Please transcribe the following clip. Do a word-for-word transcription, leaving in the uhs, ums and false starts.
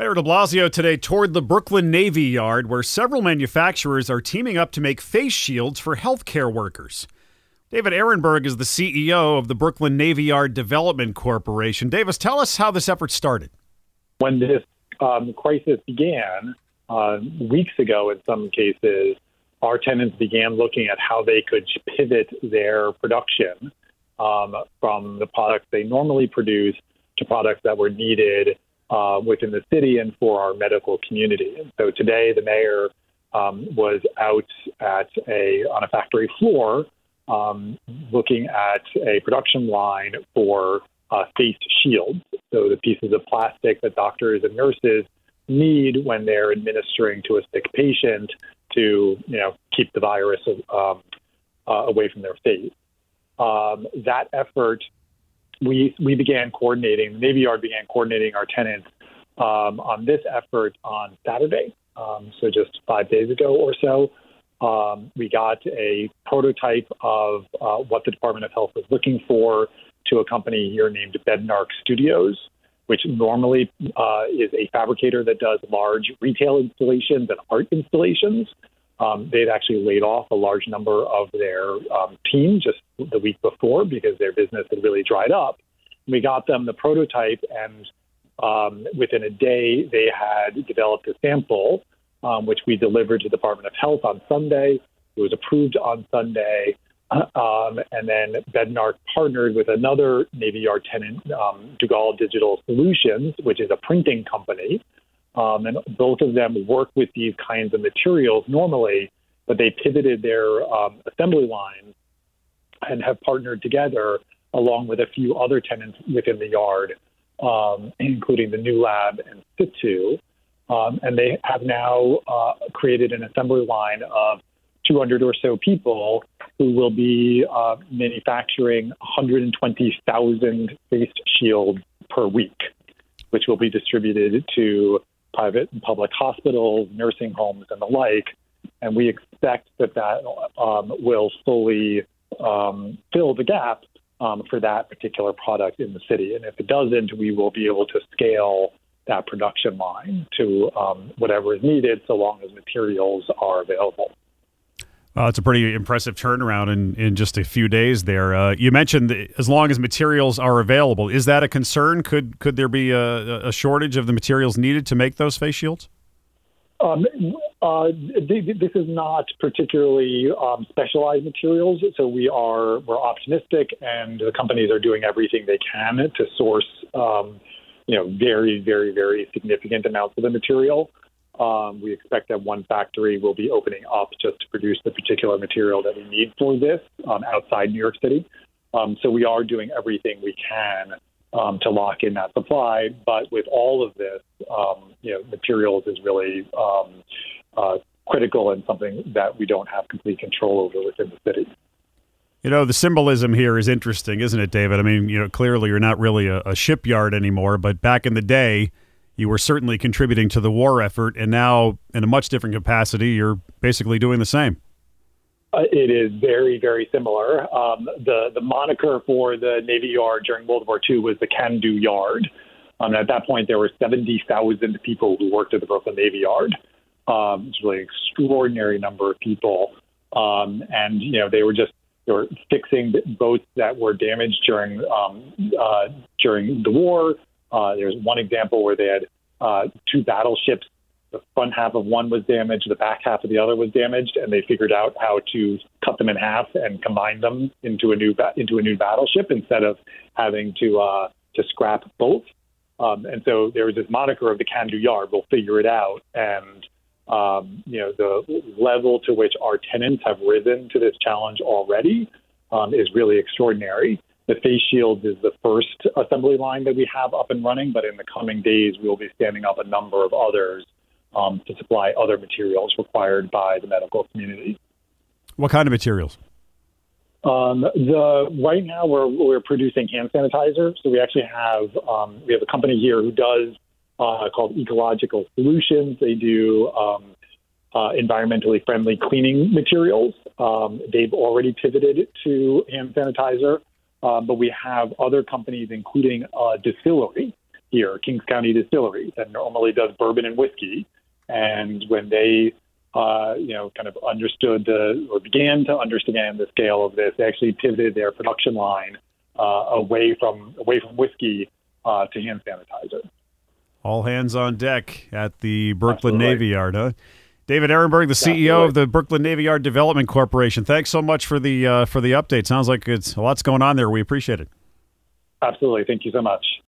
Mayor de Blasio today toured the Brooklyn Navy Yard, where several manufacturers are teaming up to make face shields for healthcare workers. David Ehrenberg is the C E O of the Brooklyn Navy Yard Development Corporation. Davis, tell us how this effort started. When this um, crisis began, uh, weeks ago in some cases, our tenants began looking at how they could pivot their production um, from the products they normally produce to products that were needed uh, within the city and for our medical community. And so today, the mayor um, was out at a on a factory floor um, looking at a production line for uh, face shields, so the pieces of plastic that doctors and nurses need when they're administering to a sick patient to, you know, keep the virus um, uh, away from their face. Um, that effort, we we began coordinating. The Navy Yard began coordinating our tenants um, on this effort on Saturday, um, so just five days ago or so. Um, we got a prototype of uh, what the Department of Health was looking for to a company here named Bednark Studios, which normally uh, is a fabricator that does large retail installations and art installations. Um, they'd actually laid off a large number of their um, team just the week before because their business had really dried up. We got them the prototype, and um, within a day, they had developed a sample, um, which we delivered to the Department of Health on Sunday. It was approved on Sunday. Um, and then Bednark partnered with another Navy Yard tenant, um, Dugal Digital Solutions, which is a printing company. Um, and both of them work with these kinds of materials normally, but they pivoted their um, assembly lines and have partnered together along with a few other tenants within the yard, um, including the New Lab and Situ. Um, and they have now uh, created an assembly line of two hundred or so people who will be uh, manufacturing one hundred twenty thousand face shields per week, which will be distributed to private and public hospitals, nursing homes, and the like. And we expect that that um, will fully um, fill the gap um, for that particular product in the city. And if it doesn't, we will be able to scale that production line to um, whatever is needed so long as materials are available. Uh, it's a pretty impressive turnaround in, in just a few days there. Uh, you mentioned that as long as materials are available. Is that a concern? Could could there be a, a shortage of the materials needed to make those face shields? Um, uh, th- this is not particularly um, specialized materials, so we are we're optimistic, and the companies are doing everything they can to source, um, you know, very, very, very significant amounts of the material. Um, we expect that one factory will be opening up just to produce the particular material that we need for this um, outside New York City. Um, so we are doing everything we can um, to lock in that supply. But with all of this, um, you know, materials is really um, uh, critical and something that we don't have complete control over within the city. You know, the symbolism here is interesting, isn't it, David? I mean, you know, clearly you're not really a, a shipyard anymore, but back in the day, you were certainly contributing to the war effort, and now in a much different capacity, you're basically doing the same. Uh, it is very, very similar. Um, the, the moniker for the Navy Yard during World War Two was the Can-Do Yard. Um, at that point, there were seventy thousand people who worked at the Brooklyn Navy Yard. Um, it's really an extraordinary number of people. Um, and, you know, they were just they were fixing boats that were damaged during um, uh, during the war. Uh, there's one example where they had uh, two battleships. The front half of one was damaged, the back half of the other was damaged, and they figured out how to cut them in half and combine them into a new ba- into a new battleship instead of having to uh, to scrap both. Um, and so there was this moniker of the Can-Do Yard. We'll figure it out. And um, you know, the level to which our tenants have risen to this challenge already um, is really extraordinary. The face shields is the first assembly line that we have up and running, but in the coming days, we will be standing up a number of others um, to supply other materials required by the medical community. What kind of materials? Um, the right now, we're we're producing hand sanitizer. So we actually have um, we have a company here who does uh, called Ecological Solutions. They do um, uh, environmentally friendly cleaning materials. Um, they've already pivoted to hand sanitizer. Uh, but we have other companies, including uh, Distillery here, Kings County Distillery, that normally does bourbon and whiskey. And when they, uh, you know, kind of understood the, or began to understand the scale of this, they actually pivoted their production line uh, away from away from whiskey uh, to hand sanitizer. All hands on deck at the Brooklyn Absolutely. Navy Yard, huh? David Ehrenberg, the C E O Absolutely. of the Brooklyn Navy Yard Development Corporation. Thanks so much for the uh, for the update. Sounds like it's a lot's going on there. We appreciate it. Absolutely. Thank you so much.